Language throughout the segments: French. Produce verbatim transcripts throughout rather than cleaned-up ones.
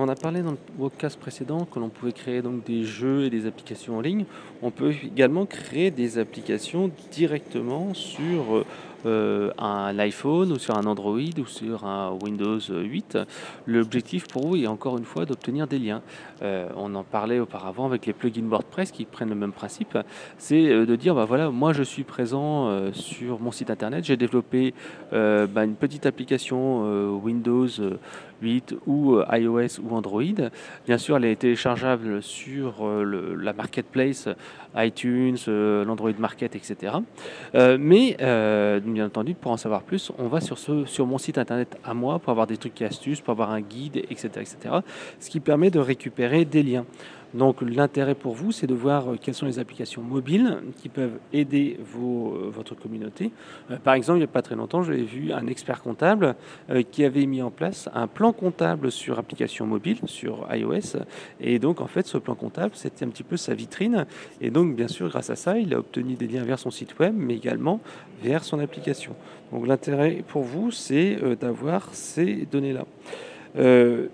on a parlé dans le podcast précédent que l'on pouvait créer donc des jeux et des applications en ligne. On peut également créer des applications directement sur euh, un iPhone ou sur un Android ou sur un Windows huit. L'objectif pour vous est encore une fois d'obtenir des liens. Euh, on en parlait auparavant avec les plugins WordPress qui prennent le même principe. C'est euh, de dire, bah voilà, moi je suis présent euh, sur mon site internet, j'ai développé euh, bah, une petite application euh, Windows huit ou euh, iOS ou Android. Bien sûr, elle est téléchargeable sur euh, le, la marketplace, iTunes, euh, l'Android Market, et cetera. Euh, mais euh, bien entendu, pour en savoir plus, on va sur, ce, sur mon site internet à moi pour avoir des trucs et astuces, pour avoir un guide, et cetera, et cetera. Ce qui permet de récupérer des liens. Donc l'intérêt pour vous, c'est de voir quelles sont les applications mobiles qui peuvent aider vos, euh, votre communauté. Euh, par exemple, il n'y a pas très longtemps, j'avais vu un expert comptable euh, qui avait mis en place un plan comptable sur application mobile, sur iOS. Et donc, en fait, ce plan comptable, c'était un petit peu sa vitrine. Et donc, bien sûr, grâce à ça, il a obtenu des liens vers son site web, mais également vers son application. Donc l'intérêt pour vous, c'est euh, d'avoir ces données-là. Euh,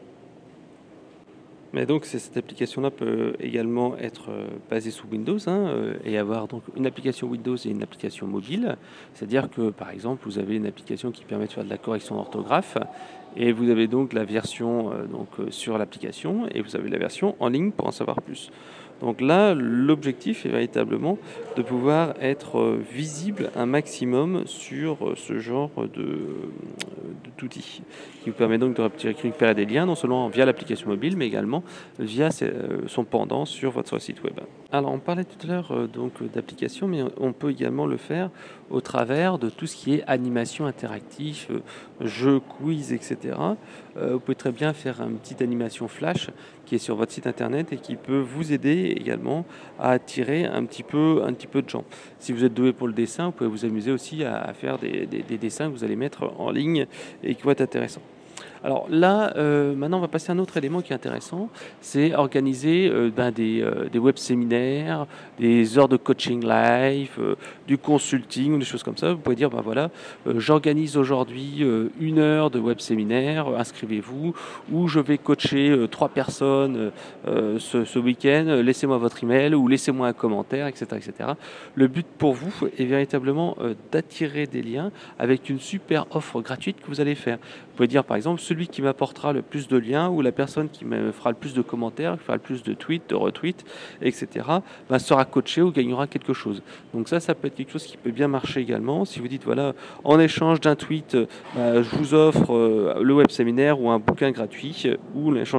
Mais donc cette application-là peut également être euh, basée sous Windows hein, euh, et avoir donc une application Windows et une application mobile. C'est-à-dire que par exemple vous avez une application qui permet de faire de la correction d'orthographe et vous avez donc la version euh, donc, euh, sur l'application et vous avez la version en ligne pour en savoir plus. Donc là, l'objectif est véritablement de pouvoir être euh, visible un maximum sur euh, ce genre de, euh, d'outils qui vous permet donc de récupérer des liens non seulement via l'application mobile mais également via son pendant sur votre site web. Alors on parlait tout à l'heure euh, donc d'applications, mais on peut également le faire au travers de tout ce qui est animation interactive, euh, jeux, quiz, et cetera. Euh, vous pouvez très bien faire une petite animation flash qui est sur votre site internet et qui peut vous aider également à attirer un petit peu, un petit peu de gens. Si vous êtes doué pour le dessin, vous pouvez vous amuser aussi à, à faire des, des, des dessins que vous allez mettre en ligne et qui vont être intéressants. Alors là, euh, maintenant, on va passer à un autre élément qui est intéressant, c'est organiser euh, ben, des, euh, des web séminaires, des heures de coaching live, euh, du consulting ou des choses comme ça. Vous pouvez dire, ben voilà, euh, j'organise aujourd'hui euh, une heure de web séminaire, euh, inscrivez-vous, ou je vais coacher euh, trois personnes euh, ce, ce week-end, laissez-moi votre email ou laissez-moi un commentaire, et cetera, et cetera. Le but pour vous est véritablement euh, d'attirer des liens avec une super offre gratuite que vous allez faire. Vous pouvez dire par exemple celui qui m'apportera le plus de liens ou la personne qui me fera le plus de commentaires, qui fera le plus de tweets, de retweets, et cetera, ben, sera coaché ou gagnera quelque chose. Donc ça, ça peut être quelque chose qui peut bien marcher également. Si vous dites voilà, en échange d'un tweet, ben, je vous offre euh, le web séminaire ou un bouquin gratuit, ou l'échange